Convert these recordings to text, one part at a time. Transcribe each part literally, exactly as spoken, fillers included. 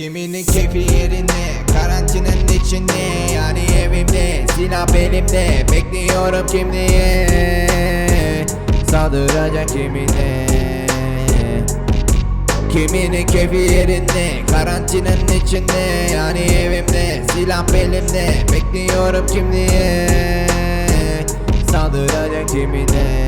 Kiminin keyfi yerinde, karantinanın içinde, yani evimde, silah belimde. Bekliyorum kim diye saldıracak kimine. Kiminin keyfi yerinde, karantinanın içinde, yani evimde, silah belimde. Bekliyorum kim diye saldıracak kimine.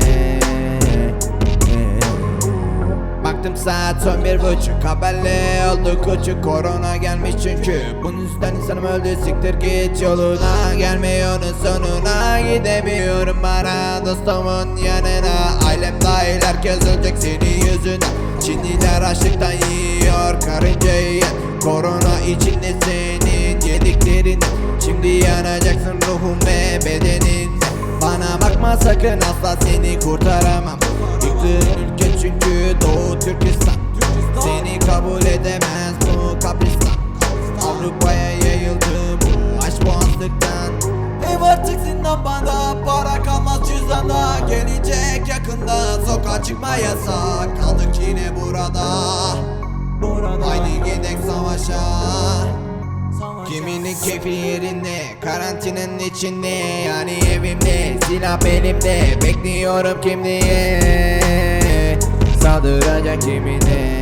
Baktım saat son bir buçuk, haberle oldu küçük. Korona gelmiş çünkü, bunun yüzünden insanım öldü. Siktir git yoluna, gelmiyorsun sonuna. Gidemiyorum bana dostumun yanına. Ailem dahil herkes ölecek senin yüzünden. Çinliler açlıktan yiyor karıncayı yen. Korona içinde senin yediklerin. Şimdi yanacaksın ruhun ve bedenin. Bana bakma sakın, asla seni kurtaramam. Yıktığın ülke çünkü Doğu Türkistan. Seni kabul edemez bu kabristan. Avrupa'ya yayıldı bu aşk bu açlıktan. Ev artık zindan, bana para kalmaz cüzdanda. Gelecek yakında, sokağa çıkma yasak. Kaldık yine burada, burada. Haydi gidek savaşa. Kiminin keyfi yerinde, karantinanın içinde, yani evimde, silah belimde. Bekliyorum kim diye saldıracak kimine.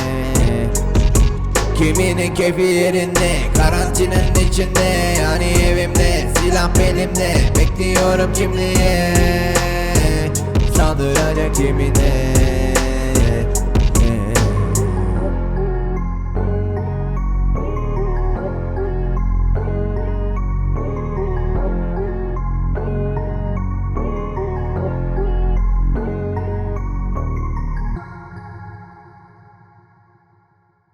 Kiminin keyfi yerinde, karantinanın içinde, yani evimde, silah belimde. Bekliyorum kim diye saldıracak kimine.